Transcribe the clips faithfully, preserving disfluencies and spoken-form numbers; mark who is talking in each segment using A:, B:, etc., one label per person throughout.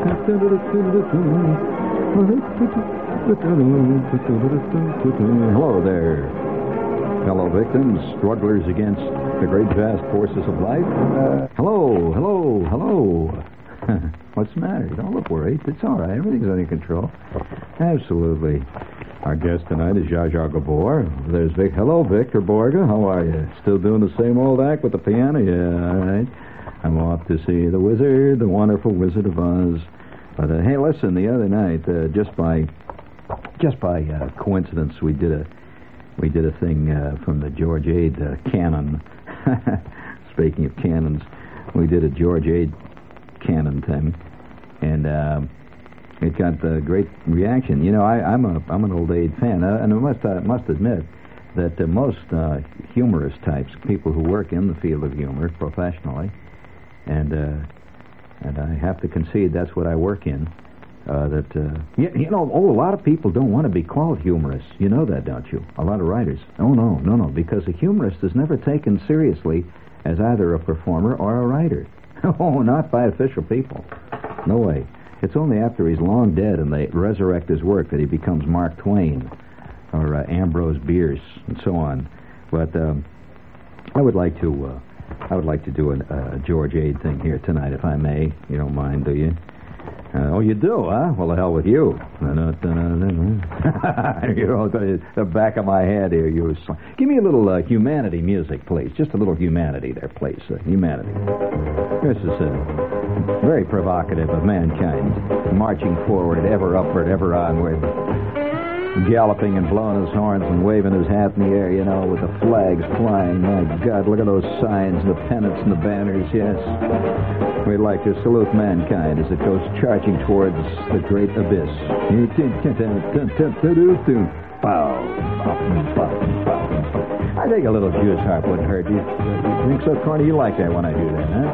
A: Hello there, fellow victims, strugglers against the great vast forces of life. Uh, hello, hello, hello. What's the matter? Don't look worried. It's all right. Everything's under control. Absolutely. Our guest tonight is Zsa Zsa Gabor. There's Vic. Hello, Victor Borga. How are you? Still doing the same old act with the piano? Yeah, all right. I'm off to see the wizard, the wonderful Wizard of Oz. But uh, hey, listen, the other night, uh, just by just by uh, coincidence, we did a we did a thing uh, from the George Ade uh, canon. Speaking of canons, we did a George Ade canon thing, and uh, it got a great reaction. You know, I, I'm a I'm an old Ade fan, uh, and I must I must admit that uh, most uh, humorous types, people who work in the field of humor professionally, and uh, and I have to concede that's what I work in. Uh, that uh, you, you know, oh, a lot of people don't want to be called humorists. You know that, don't you? A lot of writers. Oh no, no, no, because a humorist is never taken seriously as either a performer or a writer. Oh, not by official people. No way. It's only after he's long dead and they resurrect his work that he becomes Mark Twain or uh, Ambrose Bierce and so on. But um, I would like to, uh, I would like to do a uh, George Ade thing here tonight, if I may. You don't mind, do you? Uh, oh, you do, huh? Well, the hell with you. You know, the back of my head here. You sl- Give me a little uh, humanity music, please. Just a little humanity there, please. Uh, humanity. This is uh, very provocative of mankind. Marching forward, ever upward, ever onward. Galloping and blowing his horns and waving his hat in the air, you know, with the flags flying. My God, look at those signs and the pennants and the banners, yes. We'd like to salute mankind as it goes charging towards the great abyss. I think a little Jew's harp wouldn't hurt you. You think so, Corny? You like that when I do that, huh?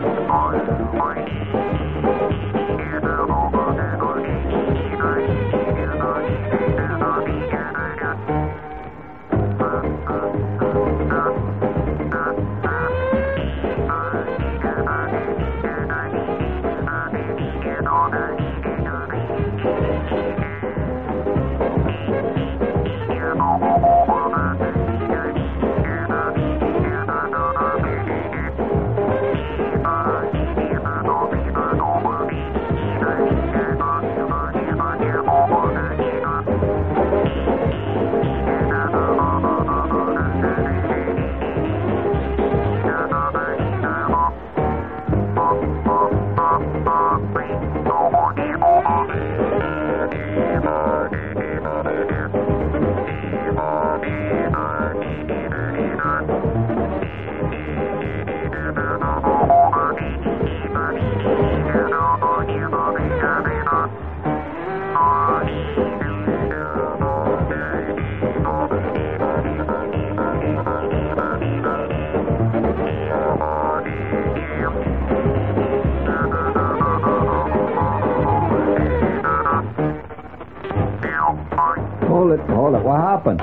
A: Hold it, hold it. What happened?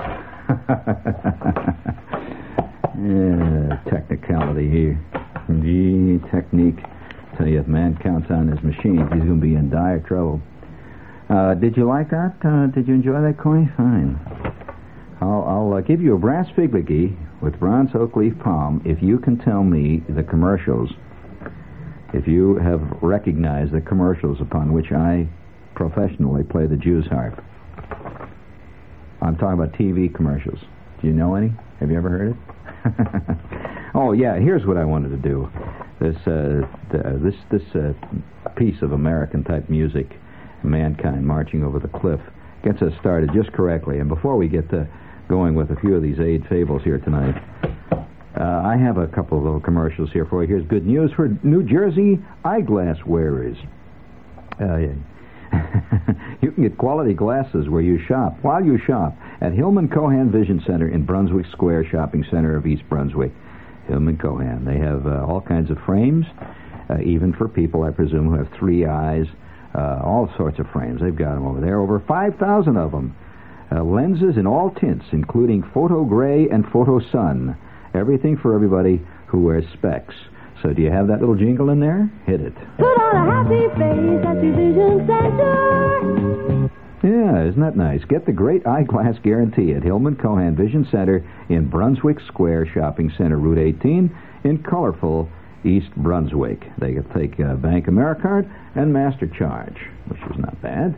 A: Yeah, technicality here. Gee, technique. Tell you, if man counts on his machines, he's going to be in dire trouble. Uh, did you like that? Uh, did you enjoy that, Corny? Fine. I'll, I'll uh, give you a brass figurine with bronze oak leaf palm if you can tell me the commercials, if you have recognized the commercials upon which I professionally play the Jew's harp. I'm talking about T V commercials. Do you know any? Have you ever heard it? Oh, yeah, here's what I wanted to do. This uh, the, this this uh, piece of American-type music, Mankind Marching Over the Cliff, gets us started just correctly. And before we get to going with a few of these Ade fables here tonight, uh, I have a couple of little commercials here for you. Here's good news for New Jersey eyeglass wearers. Uh, yeah. You can get quality glasses where you shop, while you shop, at Hillman Cohan Vision Center in Brunswick Square Shopping Center of East Brunswick. Hillman Cohan. They have uh, all kinds of frames, uh, even for people, I presume, who have three eyes, uh, all sorts of frames. They've got them over there, over five thousand of them. Uh, lenses in all tints, including photo gray and photo sun. Everything for everybody who wears specs. So do you have that little jingle in there? Hit it.
B: Put on a happy face at your vision center.
A: Yeah, isn't that nice? Get the great eyeglass guarantee at Hillman Cohan Vision Center in Brunswick Square Shopping Center, Route eighteen, in colorful East Brunswick. They can take uh, Bank AmeriCard and MasterCharge, which is not bad.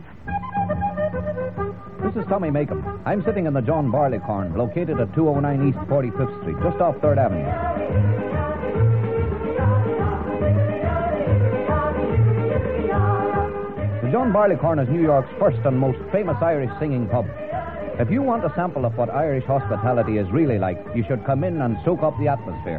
C: This is Tommy Makem. I'm sitting in the John Barleycorn, located at two oh nine East forty-fifth Street, just off third Avenue. The John Barleycorn is New York's first and most famous Irish singing pub. If you want a sample of what Irish hospitality is really like, you should come in and soak up the atmosphere.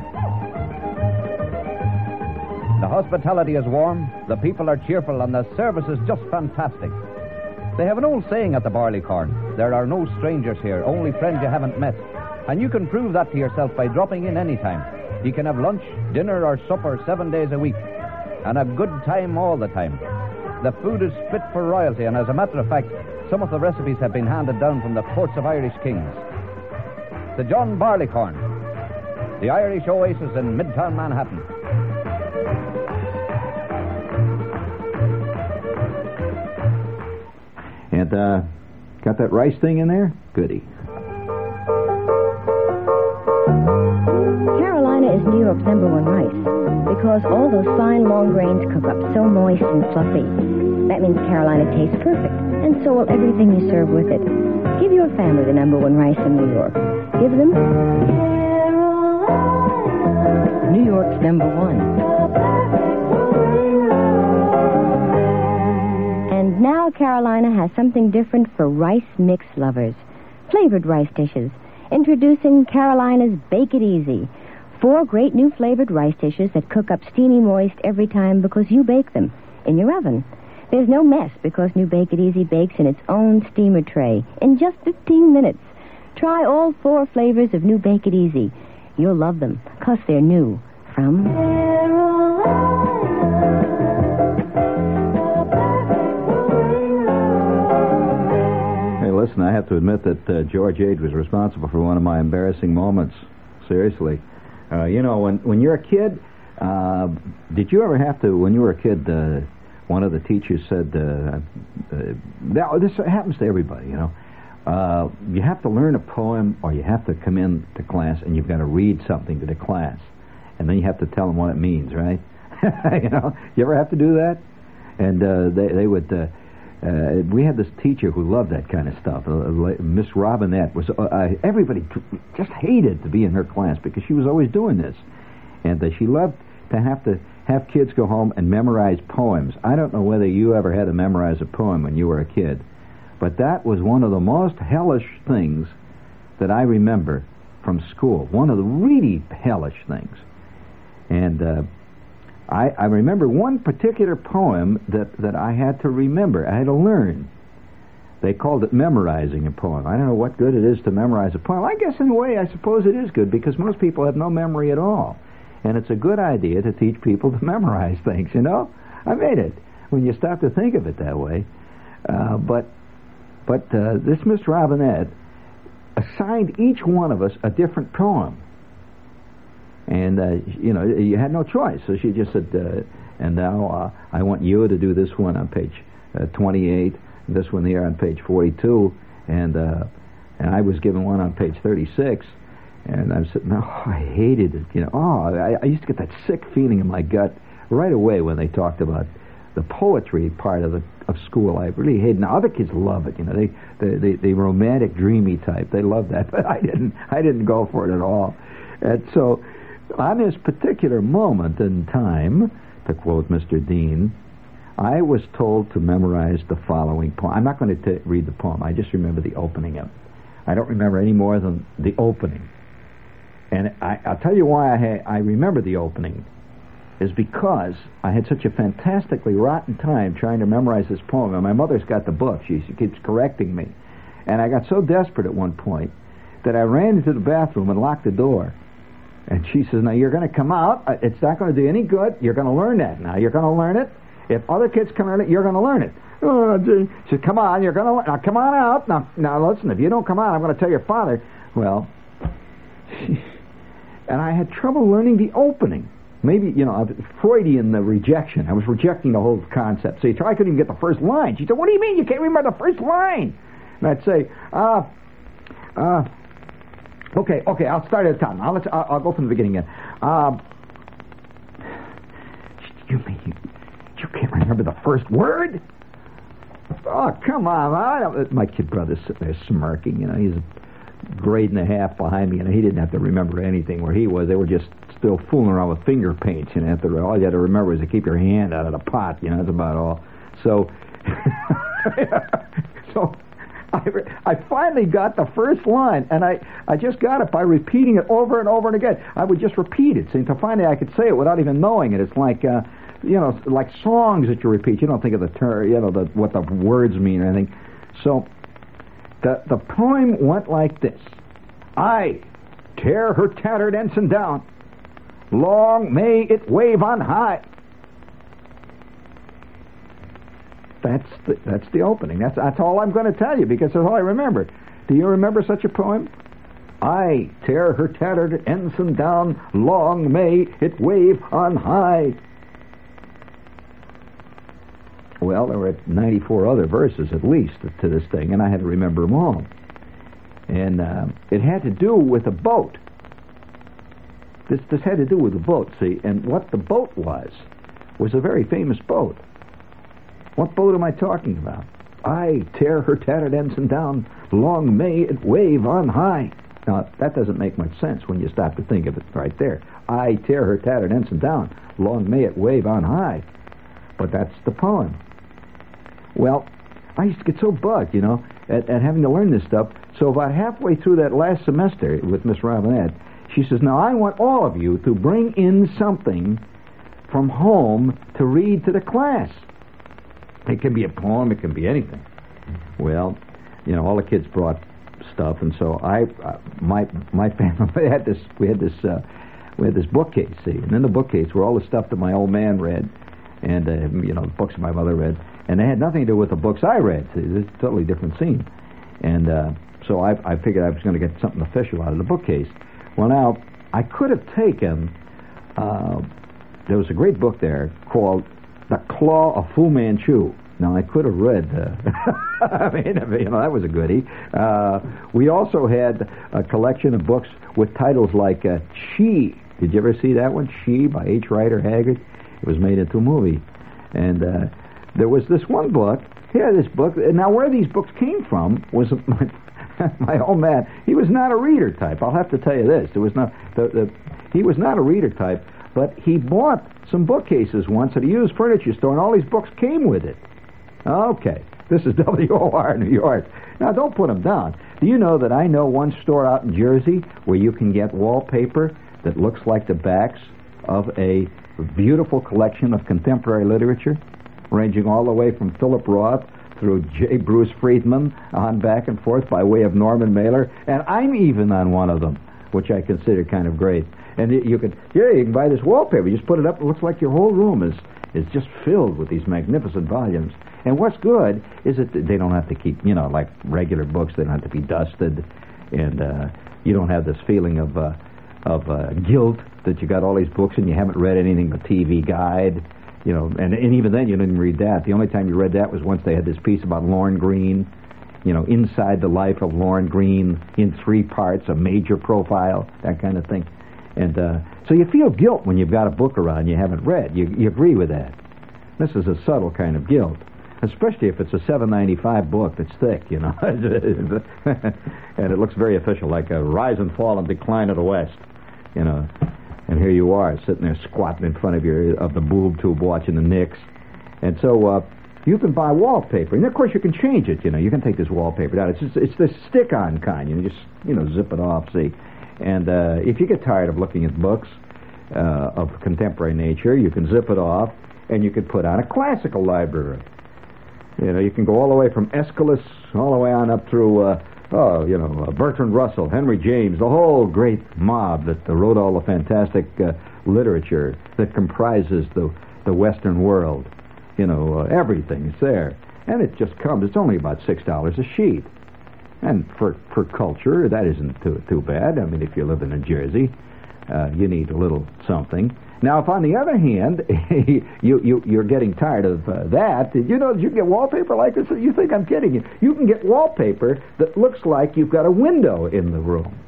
C: The hospitality is warm, the people are cheerful, and the service is just fantastic. They have an old saying at the Barleycorn: there are no strangers here, only friends you haven't met. And you can prove that to yourself by dropping in any time. You can have lunch, dinner, or supper seven days a week, and a good time all the time. The food is fit for royalty, and as a matter of fact, some of the recipes have been handed down from the courts of Irish kings. The John Barleycorn, the Irish oasis in Midtown Manhattan.
A: And, uh, got that rice thing in there? Goody.
D: Carolina is New York's number one rice because all those fine long grains cook up so moist and fluffy. That means Carolina tastes perfect, and so will everything you serve with it. Give your family the number one rice in New York. Give them Carolina, New York's number one. And now Carolina has something different for rice mix lovers. Flavored rice dishes. Introducing Carolina's Bake It Easy. Four great new flavored rice dishes that cook up steamy moist every time because you bake them in your oven. There's no mess because new Bake It Easy bakes in its own steamer tray in just fifteen minutes. Try all four flavors of new Bake It Easy. You'll love them because they're new from Carolina.
A: Hey, listen, I have to admit that uh, George Age was responsible for one of my embarrassing moments. Seriously. Uh, you know, when, when you're a kid, uh, did you ever have to, when you were a kid, uh, one of the teachers said, uh, uh, now, this happens to everybody, you know. Uh, you have to learn a poem or you have to come in to class and you've got to read something to the class. And then you have to tell them what it means, right? You know, you ever have to do that? And uh, they, they would, uh, uh, we had this teacher who loved that kind of stuff. Uh, Miss Robinette was, uh, uh, everybody t- just hated to be in her class because she was always doing this. And uh, she loved to have to have kids go home and memorize poems. I don't know whether you ever had to memorize a poem when you were a kid, but that was one of the most hellish things that I remember from school. One of the really hellish things. And uh, I, I remember one particular poem that, that I had to remember. I had to learn. They called it memorizing a poem. I don't know what good it is to memorize a poem. I guess in a way I suppose it is good because most people have no memory at all. And it's a good idea to teach people to memorize things, you know? I made it when you stop to think of it that way. Uh, but but uh, this Miss Robinette assigned each one of us a different poem. And, uh, you know, you had no choice. So she just said, uh, and now uh, I want you to do this one on page uh, twenty-eight, and this one here on page forty-two, and, uh, and I was given one on page thirty-six. And I'm sitting, oh, I hated it. You know, oh, I, I used to get that sick feeling in my gut right away when they talked about the poetry part of the of school. I really hated. Now other kids love it. You know, they the the, the romantic, dreamy type. They love that, but I didn't. I didn't go for it at all. And so, on this particular moment in time, to quote Mister Dean, I was told to memorize the following poem. I'm not going to read the poem. I just remember the opening of it. I don't remember any more than the opening. And I, I'll tell you why I, ha- I remember the opening is because I had such a fantastically rotten time trying to memorize this poem. And my mother's got the book. She, she keeps correcting me. And I got so desperate at one point that I ran into the bathroom and locked the door. And she says, now you're going to come out. It's not going to do any good. You're going to learn that now. You're going to learn it. If other kids come learn it, you're going to learn it. Oh, gee. She said, come on, you're going to learn. Now, come on out. Now, now, listen, if you don't come out, I'm going to tell your father. Well... And I had trouble learning the opening. maybe, you know, Freudian the rejection. I was rejecting the whole concept. See, I couldn't even get the first line. She said, what do you mean you can't remember the first line? And I'd say, uh, uh, okay, okay, I'll start at the top. Now, let's, I'll, I'll go from the beginning again. Uh, you mean you, you can't remember the first word? Oh, come on. I don't, my kid brother's sitting there smirking. You know, he's a grade and a half behind me, and he didn't have to remember anything where he was. They were just still fooling around with finger paints. You know, after all you had to remember was to keep your hand out of the pot. You know, that's about all. So, so I, I finally got the first line, and I, I just got it by repeating it over and over and again. I would just repeat it, so until finally I could say it without even knowing it. It's like, uh, you know, like songs that you repeat. You don't think of the term, you know, the, what the words mean or anything. So the the poem went like this: I tear her tattered ensign down. Long may it wave on high. That's the, that's the opening. That's that's all I'm going to tell you because that's all I remember. Do you remember such a poem? I tear her tattered ensign down. Long may it wave on high. Well, there were ninety-four other verses at least to this thing, and I had to remember them all. And uh, it had to do with a boat. This this had to do with the boat, see, and what the boat was was a very famous boat. What boat am I talking about? I tear her tattered ensign down, long may it wave on high. Now, that doesn't make much sense when you stop to think of it right there. I tear her tattered ensign down, long may it wave on high. But that's the poem. Well, I used to get so bugged, you know, at, at having to learn this stuff. So about halfway through that last semester with Miss Robinette, she says, now I want all of you to bring in something from home to read to the class. It can be a poem, it can be anything. Well, you know, all the kids brought stuff, and so I, uh, my my family we had this, we had this, uh, we had this bookcase, see, and in the bookcase were all the stuff that my old man read, and uh, you know, the books my mother read, and they had nothing to do with the books I read. See, it's a totally different scene, and uh, so I, I figured I was going to get something official out of the bookcase. Well, now I could have taken. Uh, there was a great book there called The Claw of Fu Manchu. Now, I could have read, uh, I mean, you know, that was a goodie. Uh, we also had a collection of books with titles like uh, She. Did you ever see that one? She by H. Rider Haggard. It was made into a movie. And uh, there was this one book. Here, this book. Now, where these books came from was my, my old man. He was not a reader type. I'll have to tell you this. There was not, the, the, he was not a reader type, but he bought some bookcases once at a used furniture store, and all these books came with it. Okay, this is W O R New York. Now, don't put them down. Do you know that I know one store out in Jersey where you can get wallpaper that looks like the backs of a beautiful collection of contemporary literature, ranging all the way from Philip Roth through J. Bruce Friedman on back and forth by way of Norman Mailer, and I'm even on one of them, which I consider kind of great. And you could, yeah, you can buy this wallpaper. You just put it up. It looks like your whole room is is just filled with these magnificent volumes. And what's good is that they don't have to keep, you know, like regular books. They don't have to be dusted, and uh, you don't have this feeling of uh, of uh, guilt that you got all these books and you haven't read anything but T V Guide, you know. And and even then, you didn't read that. The only time you read that was once they had this piece about Lorne Greene, you know, Inside the Life of Lorne Greene in three parts, a major profile, that kind of thing. And uh, so you feel guilt when you've got a book around you haven't read. You, you agree with that? This is a subtle kind of guilt, especially if it's a seven ninety-five book that's thick, you know. And it looks very official, like a Rise and Fall and Decline of the West, you know. And here you are, sitting there squatting in front of your of the boob tube watching the Knicks. And so uh, you can buy wallpaper. And, of course, you can change it, you know. You can take this wallpaper down. It's just, it's this stick-on kind. You just, you know, zip it off, see. And uh, if you get tired of looking at books uh, of contemporary nature, you can zip it off, and you can put on a classical library. You know, you can go all the way from Aeschylus all the way on up through, uh, oh, you know, uh, Bertrand Russell, Henry James, the whole great mob that uh, wrote all the fantastic uh, literature that comprises the the Western world. You know, uh, everything is there, and it just comes. It's only about six dollars a sheet. And for, for culture, that isn't too too bad. I mean, if you live in New Jersey, uh, you need a little something. Now, if on the other hand, you, you, you're getting tired of uh, that, you know, you get wallpaper like this, you think I'm kidding you. You can get wallpaper that looks like you've got a window in the room.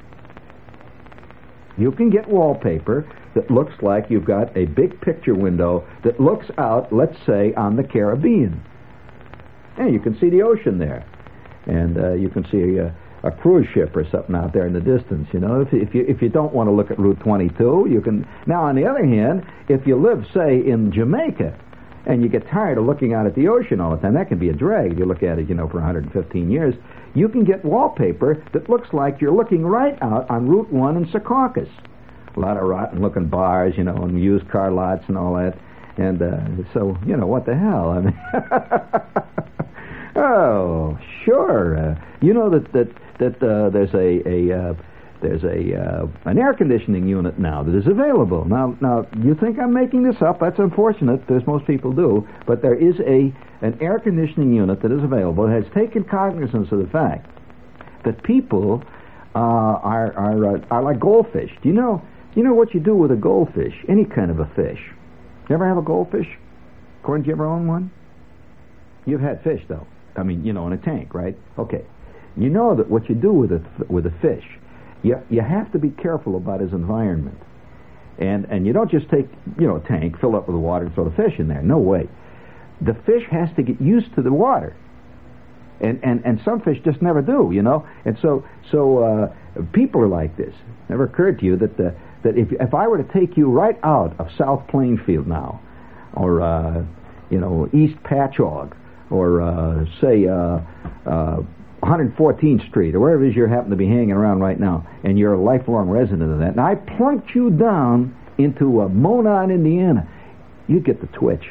A: You can get wallpaper that looks like you've got a big picture window that looks out, let's say, on the Caribbean. And you can see the ocean there. And uh, you can see a, a cruise ship or something out there in the distance, you know. If, if you if you don't want to look at Route twenty-two, you can... Now, on the other hand, if you live, say, in Jamaica, and you get tired of looking out at the ocean all the time, that can be a drag. You look at it, you know, for one hundred fifteen years. You can get wallpaper that looks like you're looking right out on Route one in Secaucus. A lot of rotten-looking bars, you know, and used car lots and all that. And uh, so, you know, what the hell? I mean, oh, sure. Uh, you know that that that uh, there's a a uh, there's a uh, an air conditioning unit now that is available. Now, now you think I'm making this up? That's unfortunate, as most people do. But there is a an air conditioning unit that is available. It has taken cognizance of the fact that people uh, are are uh, are like goldfish. Do you know? You know what you do with a goldfish? Any kind of a fish. You ever have a goldfish? Gordon, do you ever own one? You've had fish, though. I mean, you know, in a tank, right? Okay. You know that what you do with a with a fish, you you have to be careful about his environment, and and you don't just take you know a tank, fill it up with water, and throw the fish in there. No way. The fish has to get used to the water, and and and some fish just never do, you know. And so so uh, people are like this. Never occurred to you that the that if if I were to take you right out of South Plainfield now, or uh, you know East Patchogue, or uh, say uh, uh, one hundred fourteenth Street, or wherever it is you happen to be hanging around right now, and you're a lifelong resident of that, and I plunked you down into uh, Monon, Indiana, you'd get the twitch.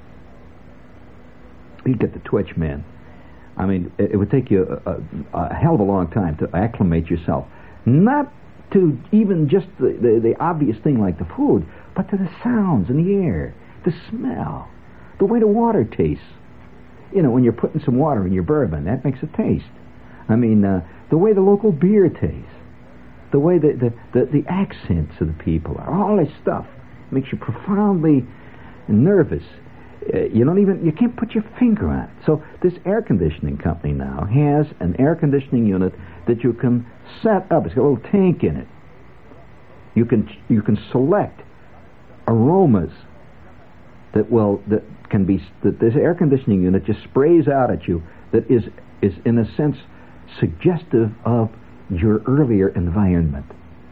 A: You'd get the twitch, man. I mean, it, it would take you a, a, a hell of a long time to acclimate yourself. Not to even just the, the, the obvious thing like the food, but to the sounds in the air, the smell, the way the water tastes. You know, when you're putting some water in your bourbon, that makes it taste. I mean, uh, the way the local beer tastes, the way the, the, the, the accents of the people are, all this stuff makes you profoundly nervous. Uh, you don't even, you can't put your finger on it. So this air conditioning company now has an air conditioning unit that you can set up. It's got a little tank in it. You can you can select aromas that will that can be that this air conditioning unit just sprays out at you. That is is in a sense suggestive of your earlier environment.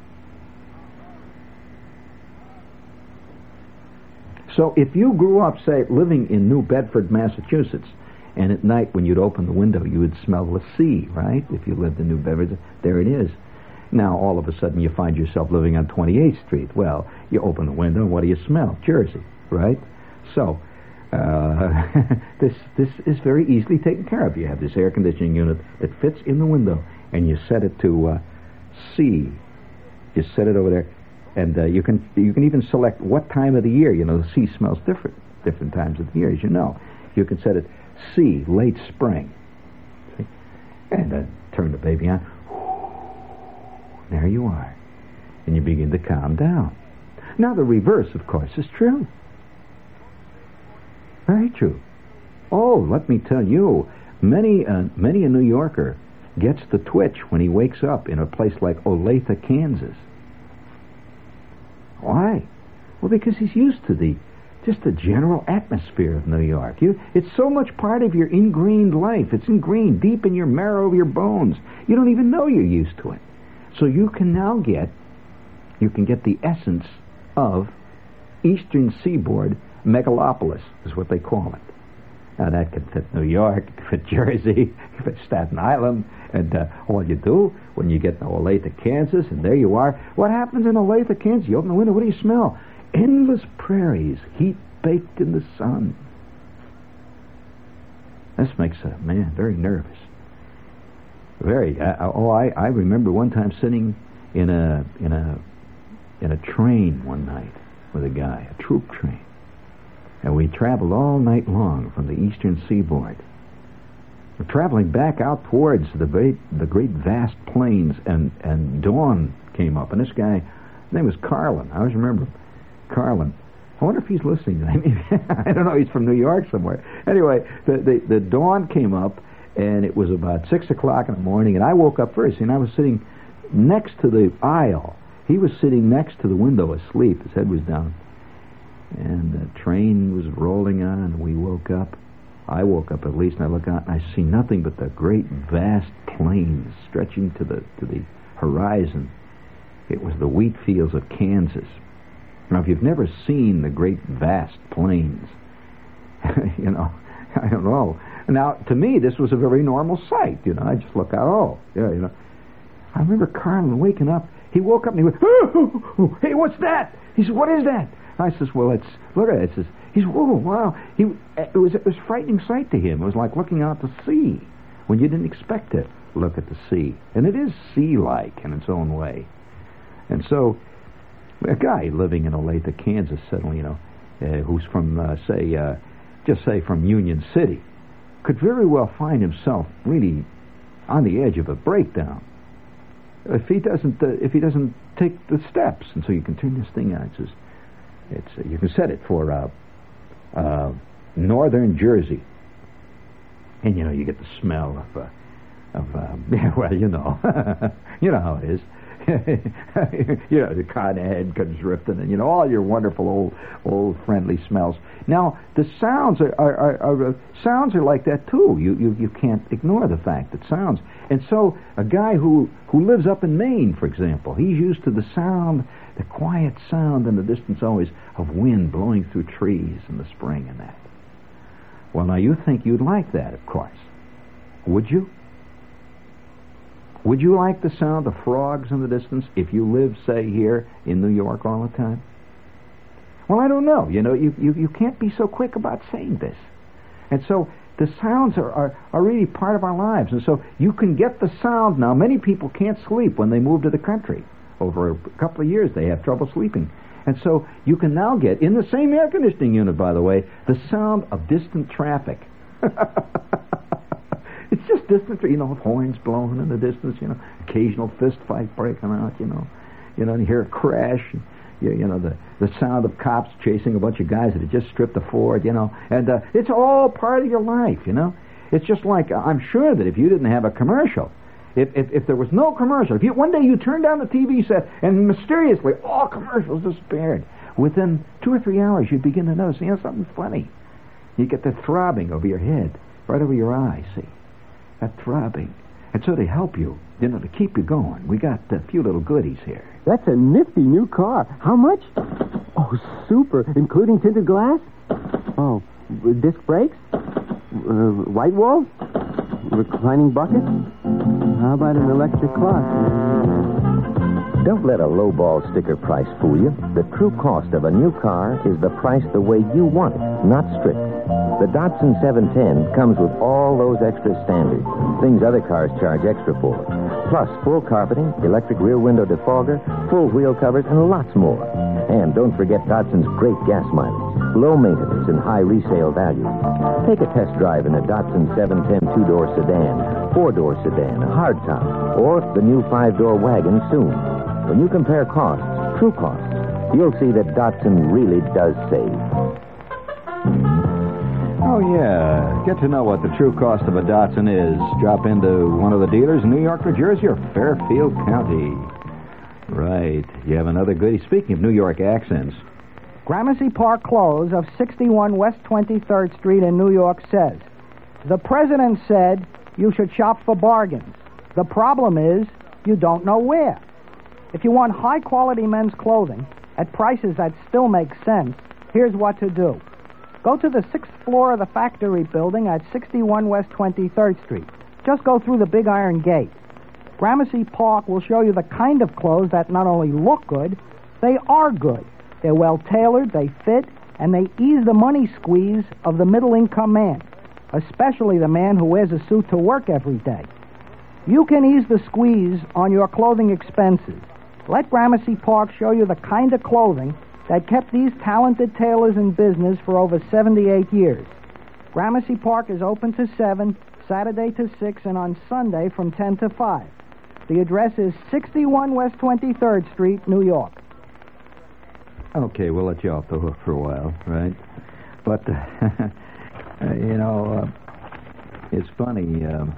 A: So if you grew up, say, living in New Bedford, Massachusetts, and at night when you'd open the window, you would smell the sea, right? If you lived in New Bedford, there it is. Now, all of a sudden, you find yourself living on twenty-eighth Street. Well, you open the window, and what do you smell? Jersey, right? So, uh, this this is very easily taken care of. You have this air conditioning unit that fits in the window, and you set it to uh, sea. You set it over there. And uh, you can you can even select what time of the year. You know, the sea smells different different times of the year, as you know. You can set it sea, late spring. See? And uh, turn the baby on. There you are. And you begin to calm down. Now, the reverse, of course, is true. Very true. Oh, let me tell you, many, uh, many a New Yorker gets the twitch when he wakes up in a place like Olathe, Kansas. Why? Well, because he's used to the just the general atmosphere of New York. You, it's so much part of your ingrained life. It's ingrained deep in your marrow of your bones. You don't even know you're used to it. So you can now get, you can get the essence of Eastern Seaboard megalopolis, is what they call it. Now, that can fit New York, it can fit Jersey, it can fit Staten Island, and uh, all you do when you get to Olathe, Kansas, and there you are. What happens in Olathe, Kansas? You open the window, what do you smell? Endless prairies, heat baked in the sun. This makes a man very nervous. Very. Uh, oh, I, I remember one time sitting in a in a in a train one night with a guy, a troop train. And we traveled all night long from the eastern seaboard. We're traveling back out towards the great, the great vast plains, and, and dawn came up. And this guy, his name was Carlin. I always remember him. Carlin. I wonder if he's listening. I mean, I don't know. He's from New York somewhere. Anyway, the, the, the dawn came up, and it was about six o'clock in the morning, and I woke up first, and I was sitting next to the aisle. He was sitting next to the window asleep. His head was down. And the train was rolling on, and we woke up. I woke up at least, and I look out, and I see nothing but the great, vast plains stretching to the to the horizon. It was the wheat fields of Kansas. Now, if you've never seen the great, vast plains, you know, I don't know. Now, to me, this was a very normal sight. You know, I just look out, oh, yeah, you know. I remember Carlin waking up. He woke up, and he went, oh, oh, oh, hey, what's that? He said, what is that? I says, well, it's, look at it. It says, he's, whoa, wow. He, it was, it was a frightening sight to him. It was like looking out to sea when you didn't expect to look at the sea. And it is sea-like in its own way. And so, a guy living in Olathe, Kansas, suddenly, you know, uh, who's from, uh, say, uh, just say from Union City, could very well find himself really on the edge of a breakdown if he doesn't, uh, if he doesn't take the steps. And so you can turn this thing on. It says, It's uh, you can set it for uh, uh, northern Jersey, and you know you get the smell of uh, of uh, yeah, well you know you know how it is. You know, the cotton head comes drifting, and you know all your wonderful old old friendly smells. Now the sounds are are, are, are uh, sounds are like that too. You, you you can't ignore the fact that sounds. And so a guy who who lives up in Maine, for example, he's used to the sound. The quiet sound in the distance always of wind blowing through trees in the spring and that. Well, now you think you'd like that, of course. Would you? Would you like the sound of frogs in the distance if you lived, say, here in New York all the time? Well, I don't know. You know, you, you, you can't be so quick about saying this. And so the sounds are, are, are really part of our lives. And so you can get the sound now. Many people can't sleep when they move to the country. Over a couple of years, they have trouble sleeping. And so you can now get, in the same air conditioning unit, by the way, the sound of distant traffic. It's just distant, you know, horns blowing in the distance, you know, occasional fist fight breaking out, you know. You know, and you hear a crash, and, you, you know, the, the sound of cops chasing a bunch of guys that had just stripped a Ford, you know. And uh, it's all part of your life, you know. It's just like, I'm sure that if you didn't have a commercial, If, if if there was no commercial, if you, one day you turned down the T V set and mysteriously all commercials disappeared, within two or three hours you'd begin to notice, you know, something's funny. You get that throbbing over your head, right over your eye, see? That throbbing. And so they help you, you know, to keep you going. We got a few little goodies here.
E: That's a nifty new car. How much? Oh, super. Including tinted glass? Oh, disc brakes? Uh, white walls? Reclining buckets? How about an electric clock?
F: Don't let a lowball sticker price fool you. The true cost of a new car is the price the way you want it, not strict. The Datsun seven ten comes with all those extra standards, things other cars charge extra for. Plus full carpeting, electric rear window defogger, full wheel covers, and lots more. And don't forget Datsun's great gas mileage, low maintenance, and high resale value. Take a test drive in a Datsun seven ten two-door sedan, four-door sedan, a hardtop, or the new five-door wagon soon. When you compare costs, true costs, you'll see that Datsun really does save.
A: Oh, yeah. Get to know what the true cost of a Datsun is. Drop into one of the dealers in New York, New Jersey, or Fairfield County. Right. You have another goodie. Speaking of New York accents.
G: Gramercy Park Close of sixty-one West twenty-third Street in New York says, the president said you should shop for bargains. The problem is you don't know where. If you want high-quality men's clothing at prices that still make sense, here's what to do. Go to the sixth floor of the factory building at sixty-one West twenty-third Street. Just go through the big iron gate. Gramercy Park will show you the kind of clothes that not only look good, they are good. They're well-tailored, they fit, and they ease the money squeeze of the middle-income man, especially the man who wears a suit to work every day. You can ease the squeeze on your clothing expenses. Let Gramercy Park show you the kind of clothing that kept these talented tailors in business for over seventy-eight years. Gramercy Park is open to seven, Saturday to six, and on Sunday from ten to five. The address is sixty-one West twenty-third Street, New York.
A: Okay, we'll let you off the hook for a while, right? But, uh, you know, uh, it's funny. Um,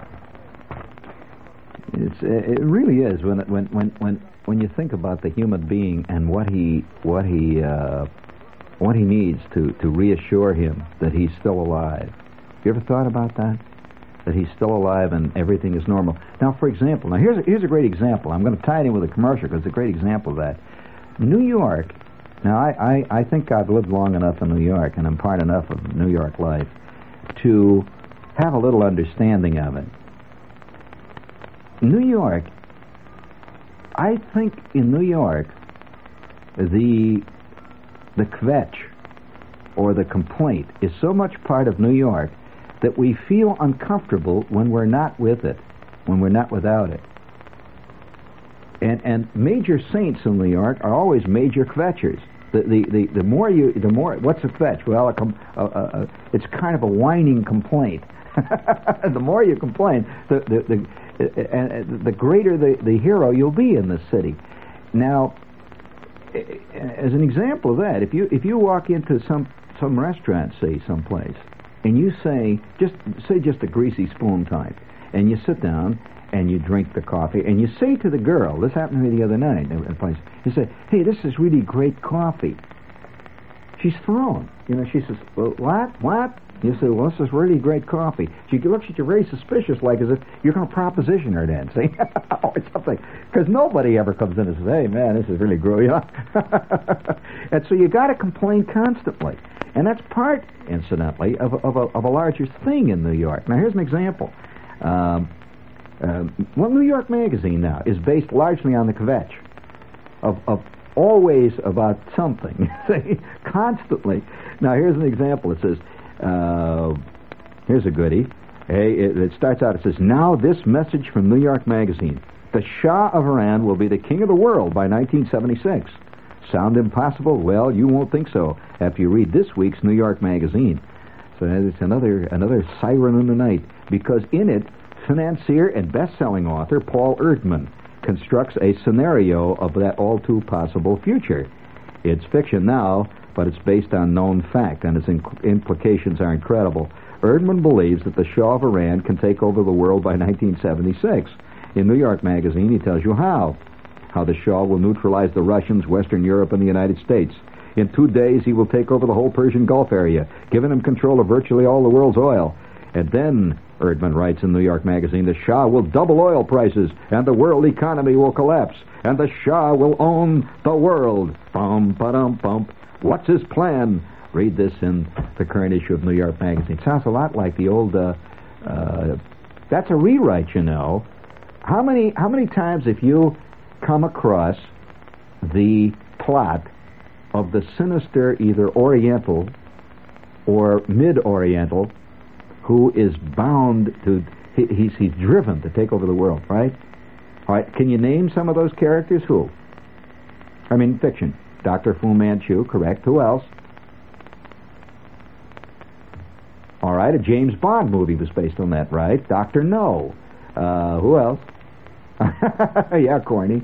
A: it's it really is when when when when when you think about the human being and what he what he uh, what he needs to to reassure him that he's still alive. You ever thought about that? That he's still alive and everything is normal. Now, for example, now here's a, here's a great example. I'm going to tie it in with a commercial because it's a great example of that. New York. Now, I, I, I think I've lived long enough in New York, and I'm part enough of New York life to have a little understanding of it. New York, I think in New York, the the kvetch or the complaint is so much part of New York that we feel uncomfortable when we're not with it, when we're not without it. And and major saints in New York are always major kvetchers. The the, the, the more you the more what's a kvetch? Well, a com, a, a, a, it's kind of a whining complaint. The more you complain, the the the, and the greater the, the hero you'll be in this city. Now, as an example of that, if you if you walk into some some restaurant, say someplace, and you say just say just a greasy spoon type, and you sit down and you drink the coffee, and you say to the girl, this happened to me the other night in a place, you say, hey, this is really great coffee. She's thrown. You know, she says, well, what? What? You say, well, this is really great coffee. She looks at you very suspicious, like as if you're going to proposition her then, see? Or something. Because nobody ever comes in and says, hey, man, this is really groovy, huh? And so you got to complain constantly. And that's part, incidentally, of, of, a, of a larger thing in New York. Now, here's an example. Um, uh, well, New York Magazine now is based largely on the kvetch of, of always about something, see? Constantly. Now, here's an example. It says, uh, here's a goodie. Hey, it, it starts out, it says, now this message from New York Magazine. The Shah of Iran will be the king of the world by nineteen seventy-six. Sound impossible? Well, you won't think so after you read this week's New York Magazine. So it's another another siren in the night, because in it, financier and best-selling author Paul Erdman constructs a scenario of that all-too-possible future. It's fiction now, but it's based on known fact, and its inc- implications are incredible. Erdman believes that the Shah of Iran can take over the world by nineteen seventy-six. In New York Magazine, he tells you how. How the Shah will neutralize the Russians, Western Europe, and the United States. In two days, he will take over the whole Persian Gulf area, giving him control of virtually all the world's oil. And then, Erdman writes in New York Magazine, the Shah will double oil prices, and the world economy will collapse, and the Shah will own the world. Bum, ba-dum, bump. What's his plan? Read this in the current issue of New York Magazine. Sounds a lot like the old, uh, uh, that's a rewrite, you know. How many, how many times have you come across the plot of the sinister, either Oriental or mid-Oriental, who is bound to, he, he's, he's driven to take over the world, right? All right, can you name some of those characters? Who? I mean, fiction. Doctor Fu Manchu, correct. Who else? All right, a James Bond movie was based on that, right? Doctor No. Uh, who else? Yeah, corny.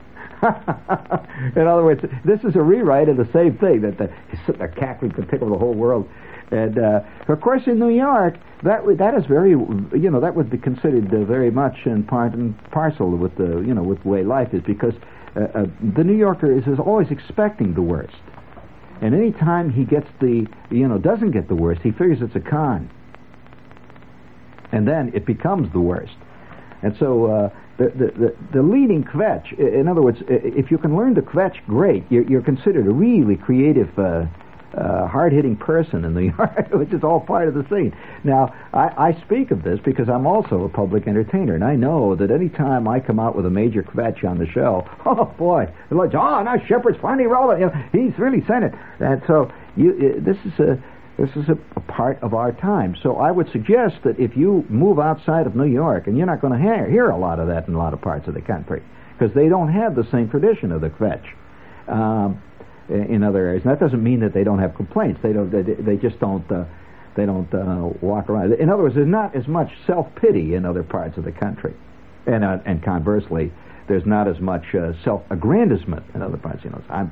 A: In other words, this is a rewrite of the same thing, that the, he's sitting there cackling, could take over the whole world. And, uh, of course, in New York, that that is very, you know, that would be considered uh, very much in part and parcel with the, you know, with the way life is, because uh, uh, the New Yorker is, is always expecting the worst. And any time he gets the, you know, doesn't get the worst, he figures it's a con. And then it becomes the worst. And so uh, the, the, the, the leading kvetch, in other words, if you can learn to kvetch, great. You're, you're considered a really creative, uh, uh, hard-hitting person in New York, which is all part of the scene. Now, I, I speak of this because I'm also a public entertainer, and I know that any time I come out with a major kvetch on the show, oh, boy, they're like, oh, now Shepard's finally relevant. You know, he's really saying it. And so you, this is a... This is a, a part of our time. So I would suggest that if you move outside of New York, and you're not going to hear, hear a lot of that in a lot of parts of the country, because they don't have the same tradition of the kvetch um, in other areas. And that doesn't mean that they don't have complaints. They don't. They, they just don't. Uh, they don't uh, walk around. In other words, there's not as much self-pity in other parts of the country, and uh, and conversely, there's not as much uh, self-aggrandizement in other parts. You know, I'm, I'm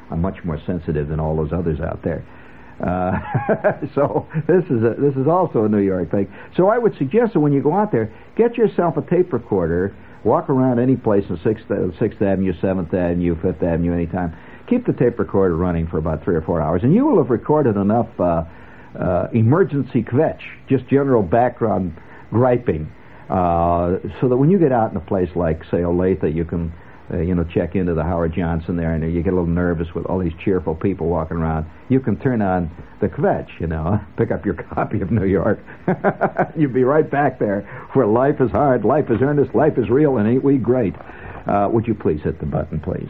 A: I'm much more sensitive than all those others out there. Uh, so this is a, this is also a New York thing. So I would suggest that when you go out there, get yourself a tape recorder, walk around any place in sixth, sixth Avenue, seventh Avenue, fifth Avenue, anytime. Keep the tape recorder running for about three or four hours, and you will have recorded enough uh, uh, emergency kvetch, just general background griping, uh, so that when you get out in a place like, say, Olathe, you can, uh, you know, check into the Howard Johnson there, and you get a little nervous with all these cheerful people walking around. You can turn on the kvetch, you know, pick up your copy of New York. You'll be right back there where life is hard, life is earnest, life is real, and ain't we great. Uh, would you please hit the button, please?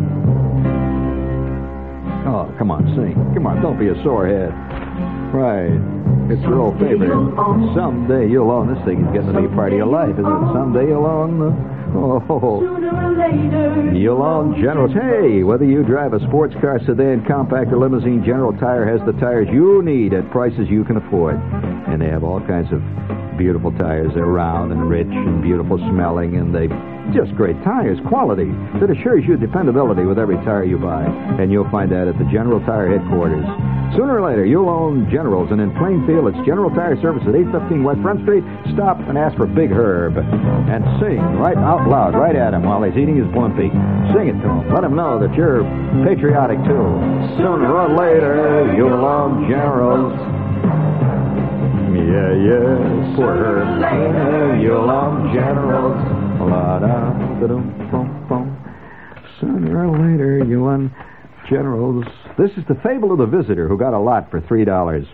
A: Oh, come on, sing. Come on, don't be a sorehead. Right. It's your old favorite. Someday you'll own. This thing is getting to be a part of your life, isn't it? Someday you'll own the... Oh. You'll own General... Hey, whether you drive a sports car, sedan, compact, or limousine, General Tire has the tires you need at prices you can afford. And they have all kinds of beautiful tires. They're round and rich and beautiful smelling, and they... just great tires, quality that assures you dependability with every tire you buy. And you'll find that at the General Tire headquarters. Sooner or later, you'll own Generals, and in Plainfield, it's General Tire Service at eight fifteen West Front Street. Stop and ask for Big Herb. And sing right out loud, right at him while he's eating his Blimpie. Sing it to him. Let him know that you're patriotic, too. Sooner or later, you'll own Generals. Yeah, yeah, poor Herb. Yeah, you'll own Generals. Sooner or later, you won Generals. This is the fable of the visitor who got a lot for three dollars.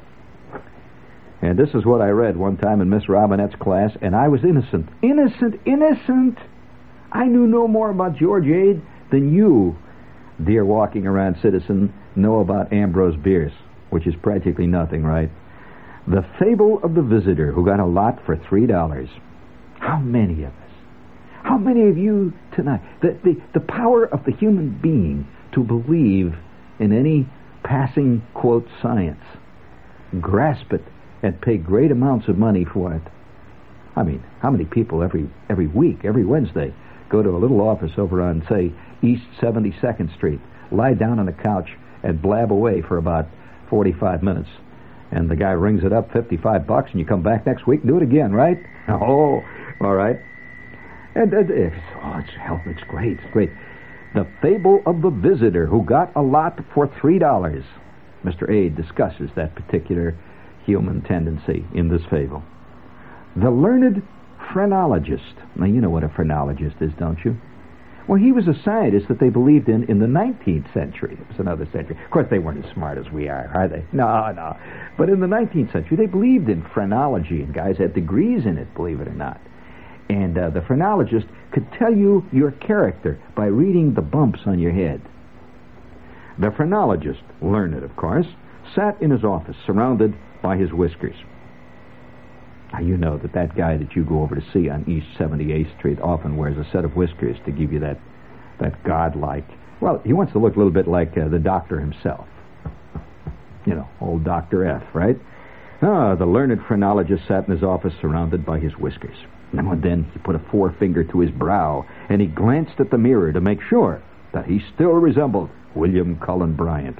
A: And this is what I read one time in Miss Robinette's class, and I was innocent. Innocent, innocent. I knew no more about George Ade than you, dear walking around citizen, know about Ambrose Bierce, which is practically nothing, right? The fable of the visitor who got a lot for three dollars. How many of us? How many of you tonight, the, the, the power of the human being to believe in any passing, quote, science, grasp it and pay great amounts of money for it? I mean, how many people every every week, every Wednesday, go to a little office over on, say, East seventy-second Street, lie down on a couch and blab away for about forty-five minutes, and the guy rings it up fifty-five bucks, and you come back next week and do it again, right? Oh, all right. And, and it's, oh, it's hell, it's great, it's great. The fable of the visitor who got a lot for three dollars. Mister Ade discusses that particular human tendency in this fable. The learned phrenologist. Now, you know what a phrenologist is, don't you? Well, he was a scientist that they believed in in the nineteenth century. It was another century. Of course, they weren't as smart as we are, are they? No, no. But in the nineteenth century, they believed in phrenology, and guys had degrees in it, believe it or not. And uh, the phrenologist could tell you your character by reading the bumps on your head. The phrenologist, learned of course, sat in his office surrounded by his whiskers. Now, you know that that guy that you go over to see on East seventy-eighth Street often wears a set of whiskers to give you that, that godlike... Well, he wants to look a little bit like uh, the doctor himself. You know, old Doctor F, right? Ah, the learned phrenologist sat in his office surrounded by his whiskers. Now and then he put a forefinger to his brow, and he glanced at the mirror to make sure that he still resembled William Cullen Bryant.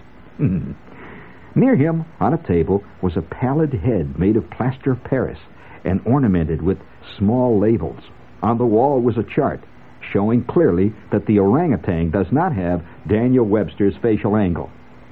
A: Near him, on a table, was a pallid head made of plaster of Paris and ornamented with small labels. On the wall was a chart showing clearly that the orangutan does not have Daniel Webster's facial angle.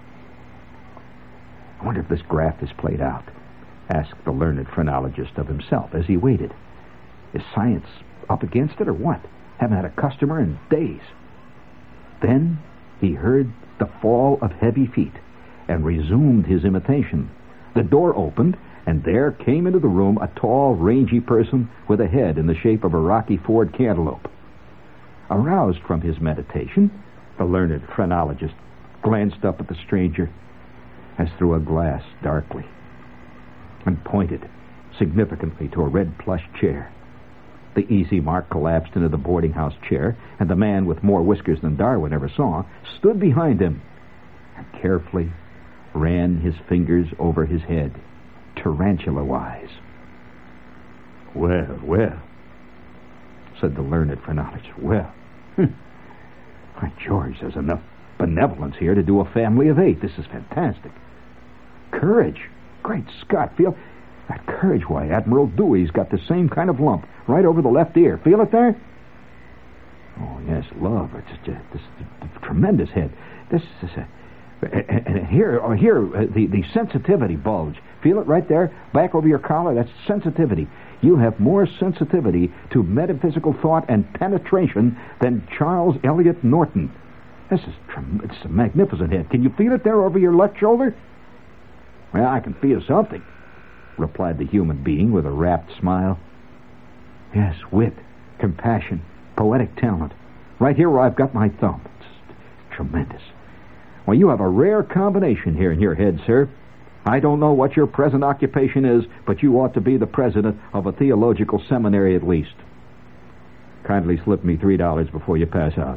A: I wonder if this graft is played out, asked the learned phrenologist of himself as he waited. Is science up against it or what? Haven't had a customer in days. Then he heard the fall of heavy feet and resumed his imitation. The door opened, and there came into the room a tall, rangy person with a head in the shape of a Rocky Ford cantaloupe. Aroused from his meditation, the learned phrenologist glanced up at the stranger as through a glass darkly and pointed significantly to a red plush chair. The easy mark collapsed into the boarding house chair, and the man with more whiskers than Darwin ever saw stood behind him and carefully ran his fingers over his head, tarantula-wise. Well, well, said the learned phrenologist. Well, by George, there's enough benevolence here to do a family of eight. This is fantastic. Courage. Great Scott, feel that courage. Why, Admiral Dewey's got the same kind of lump right over the left ear. Feel it there? Oh, yes, love. It's just a, this is a tremendous head. This is a... And, and here, oh, here, uh, the, the sensitivity bulge. Feel it right there, back over your collar? That's sensitivity. You have more sensitivity to metaphysical thought and penetration than Charles Eliot Norton. This is trem- it's a magnificent head. Can you feel it there over your left shoulder? Well, I can feel something, replied the human being with a rapt smile. Yes, wit, compassion, poetic talent. Right here where I've got my thumb. It's tremendous. Well, you have a rare combination here in your head, sir. I don't know what your present occupation is, but you ought to be the president of a theological seminary at least. Kindly slip me three dollars before you pass out.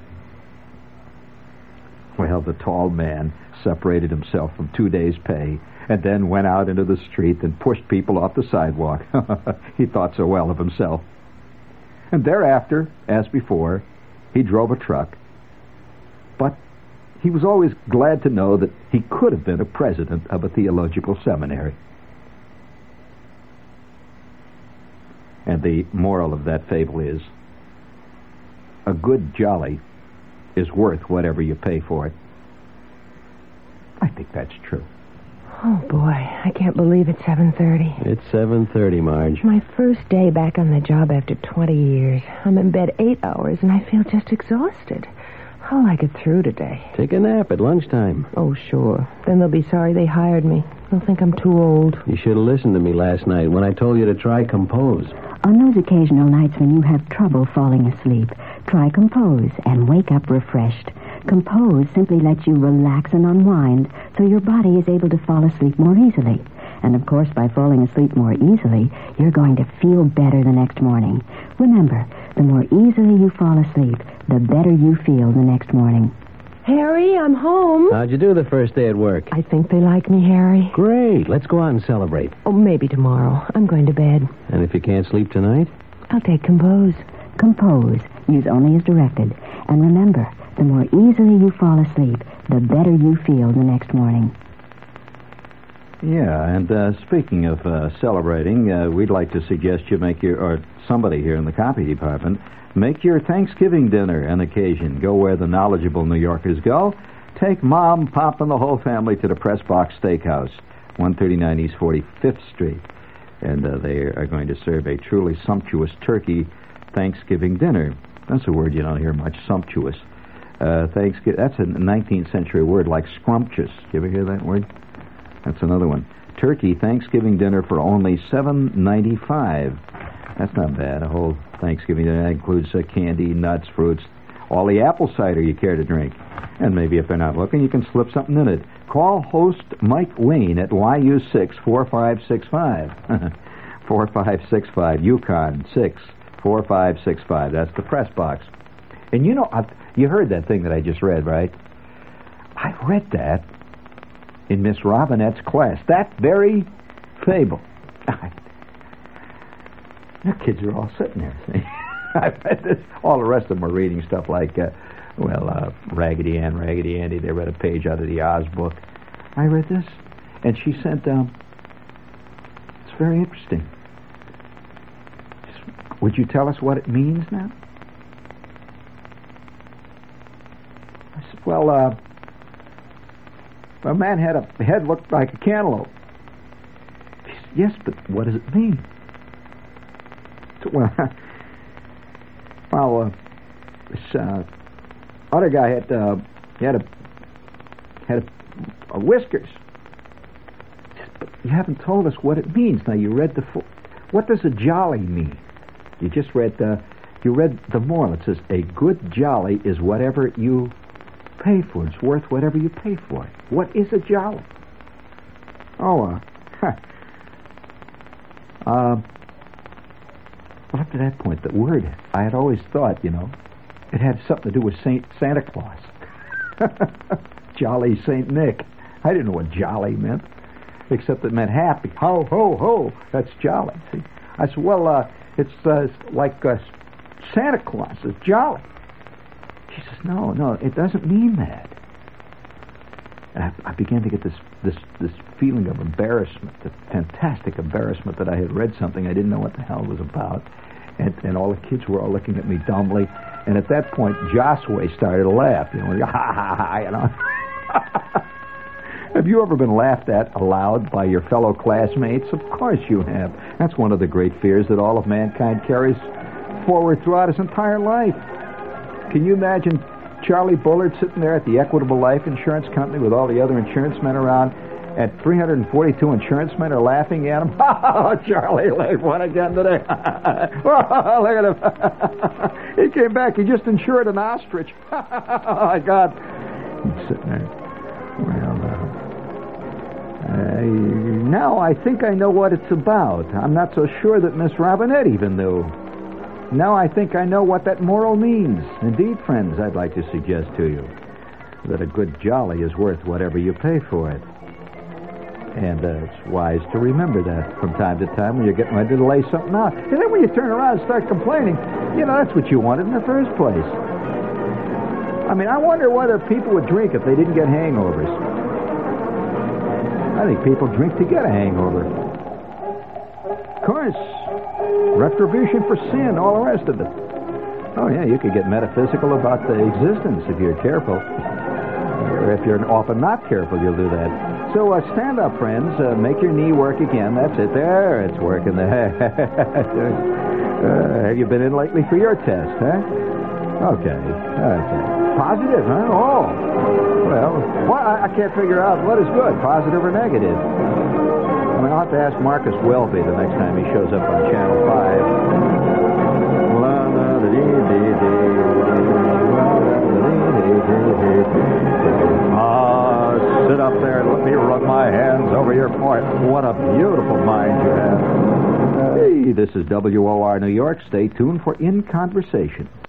A: Well, the tall man separated himself from two days' pay and then went out into the street and pushed people off the sidewalk. He thought so well of himself. And thereafter, as before, he drove a truck. But he was always glad to know that he could have been a president of a theological seminary. And the moral of that fable is, a good jolly is worth whatever you pay for it. I think that's true.
H: Oh, boy, I can't believe it's seven thirty.
E: It's seven thirty, Marge.
H: My first day back on the job after twenty years. I'm in bed eight hours, and I feel just exhausted. I'll like it through today.
E: Take a nap at lunchtime.
H: Oh, sure. Then they'll be sorry they hired me. They'll think I'm too old.
E: You should have listened to me last night when I told you to try Compose.
D: On those occasional nights when you have trouble falling asleep, try Compose and wake up refreshed. Compose simply lets you relax and unwind so your body is able to fall asleep more easily. And, of course, by falling asleep more easily, you're going to feel better the next morning. Remember, the more easily you fall asleep, the better you feel the next morning.
H: Harry, I'm home.
E: How'd you do the first day at work?
H: I think they like me, Harry.
E: Great. Let's go out and celebrate.
H: Oh, maybe tomorrow. I'm going to bed.
E: And if you can't sleep tonight?
H: I'll take Compose.
D: Compose. Use only as directed. And remember, the more easily you fall asleep, the better you feel the next morning.
A: Yeah, and uh, speaking of uh, celebrating, uh, we'd like to suggest you make your, or somebody here in the copy department, make your Thanksgiving dinner an occasion. Go where the knowledgeable New Yorkers go. Take Mom, Pop, and the whole family to the Press Box Steakhouse, one thirty-nine East forty-fifth Street. And uh, they are going to serve a truly sumptuous turkey Thanksgiving dinner. That's a word you don't hear much, sumptuous. Uh, Thanksgiving, that's a nineteenth century word like scrumptious. You ever hear that word? That's another one. Turkey Thanksgiving dinner for only seven ninety-five. That's not bad. A whole Thanksgiving dinner. That includes uh, candy, nuts, fruits, all the apple cider you care to drink. And maybe if they're not looking, you can slip something in it. Call host Mike Wayne at Y U six four five six five. four five six five, Yukon six four five six five. That's the press box. And you know, I've, you heard that thing that I just read, right? I read that in Miss Robinette's class. That very fable. The kids are all sitting there. See? I read this. All the rest of them are reading stuff like, uh, well, uh, Raggedy Ann, Raggedy Andy. They read a page out of the Oz book. I read this, and she said, um, it's very interesting. Just, would you tell us what it means now? I said, well, uh, a man had a head looked like a cantaloupe. She said, yes, but what does it mean? So, well, well, uh, this uh, other guy had uh, he had a had a, a whiskers. Said, but you haven't told us what it means. Now you read the full. What does a jolly mean? You just read the you read the moral. It says a good jolly is whatever you pay for. It's worth whatever you pay for it. What is a jolly? Oh, uh, huh. uh, well, up to that point, the word, I had always thought, you know, it had something to do with Saint Santa Claus. Jolly Saint Nick. I didn't know what jolly meant, except it meant happy. Ho, ho, ho. That's jolly. See? I said, well, uh, it's uh, like uh, Santa Claus is jolly. She says, no, no, it doesn't mean that. I, I began to get this, this, this feeling of embarrassment, the fantastic embarrassment that I had read something I didn't know what the hell it was about. And, and all the kids were all looking at me dumbly. And at that point, Josway started to laugh. You know, ha, ha, ha, you know. Have you ever been laughed at aloud by your fellow classmates? Of course you have. That's one of the great fears that all of mankind carries forward throughout his entire life. Can you imagine Charlie Bullard sitting there at the Equitable Life Insurance Company with all the other insurance men around, and three hundred forty-two insurance men are laughing at him? Oh, Charlie laid one again today. Oh, look at him. He came back. He just insured an ostrich. Oh, my God. He's sitting there. Well, uh, uh, now I think I know what it's about. I'm not so sure that Miss Robinette even knew. Now I think I know what that moral means. Indeed, friends, I'd like to suggest to you that a good jolly is worth whatever you pay for it. And uh, it's wise to remember that from time to time when you're getting ready to lay something out. And then when you turn around and start complaining, you know, that's what you wanted in the first place. I mean, I wonder whether people would drink if they didn't get hangovers. I think people drink to get a hangover. Of course. Retribution for sin, all the rest of it. Oh, yeah, you could get metaphysical about the existence if you're careful. Or if you're often not careful, you'll do that. So uh, stand up, friends. Uh, make your knee work again. That's it. There, it's working there. uh, have you been in lately for your test, huh? Okay. Okay. Positive, huh? Oh. Well, what, I, I can't figure out what is good, positive or negative. I mean, I'll have to ask Marcus Welby the next time he shows up on Channel five. Ah, sit up there and let me rub my hands over your point. What a beautiful mind you have. Hey, this is W O R New York. Stay tuned for In Conversation.